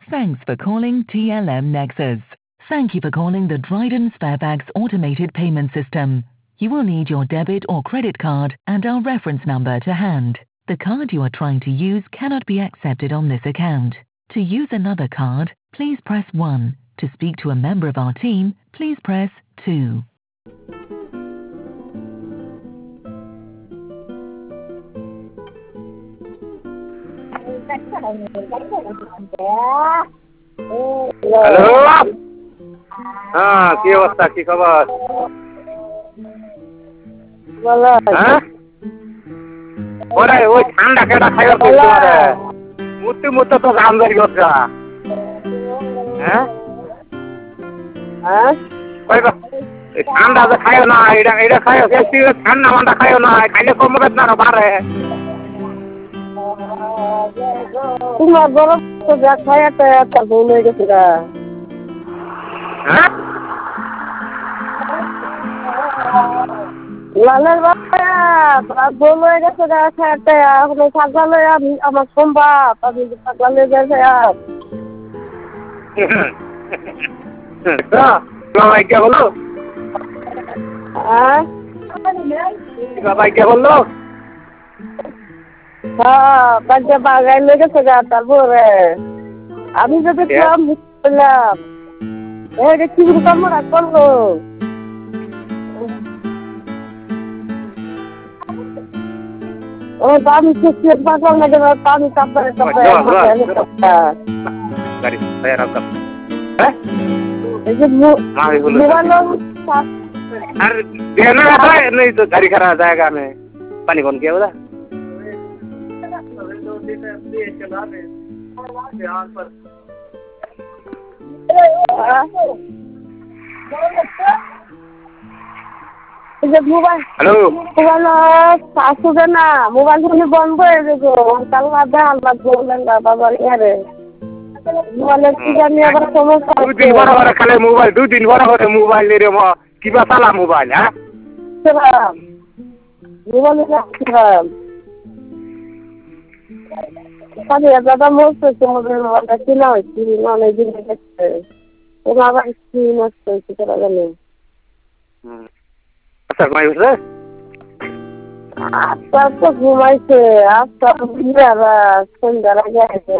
Thanks for calling TLM Nexus. Thank you for calling the Dryden Sparebags automated payment system. You will need your debit or credit card and our reference number to hand. The card you are trying to use cannot be accepted on this account. To use another card, please press 1. To speak to a member of our team, please press 2. Hello. হ্যাঁ, কি অবস্থা, কি খবর? হ্যাঁ, ওরে ওই ঠান্ডা কেটা খাইবার করতে পারে মুহূর্তে মুহূর্তে তো দাম ধরি গা। হ্যাঁ হ্যাঁ, ঠান্ডা তো খাইও না, এটা খাইও, ঠান্ডা মান্ডা খাইও না, খাইলে কমবে না বাড়ে। তোমার গরম তো যা খায় তার ভুল হয়ে গেছে গা। হ্যাঁ, লালের বাবা ভুল হয়ে গেছে গা, খায় এখন পাগলা আমি আমার সম্ভব আমি পাগলা লেগে গেছে আর বাবাই কে বললো? বাবাই কে বললো? হ্যাঁ, বাচ্চা বাগাই লেগেছে গা। তারপরে আমি যদি বললাম কি কামড়া করলো, ও আমি পাগলা লেগে আমি কাপড়ে नहीं तो गाड़ी खड़ा जाएगा नहीं पानी कौन किया बोला মোবাইল हेलो মোবাইল আসবে না, মোবাইল ফোনে বন্ধ হয়ে গেছে। কাল রাতে আল্লাহ বললেন না বাবার ইয়ারে মোবাইলের কি জানি আবার সমস্যা দুদিন বড় খালে মোবাইল দুদিন বড় মোবাইল রে কিবা চালা মোবাইল হ্যাঁ মোবাইল দাদা মরছে মোবাইলটা কিনা হয়েছি অনেকদিন গেছে আবার কি নষ্ট হয়েছে তারা জানে। আচ্ছা ঘুমাই উঠছে আস্তে আস্তে ঘুমাইছে আস্তে সন্ধ্যার আগে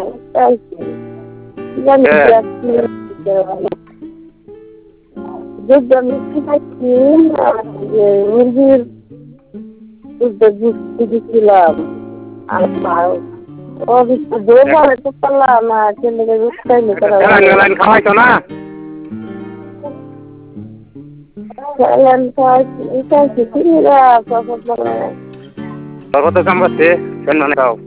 মিষ্টি খাইছি মুরগির দিচ্ছিলাম তো পারলাম না ছেলেকে দুধ খাইলে খাওয়াইতো না কত কাম করছে মানে খাও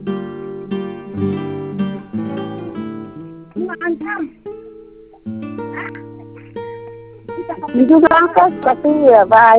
কাজ করতে ভাই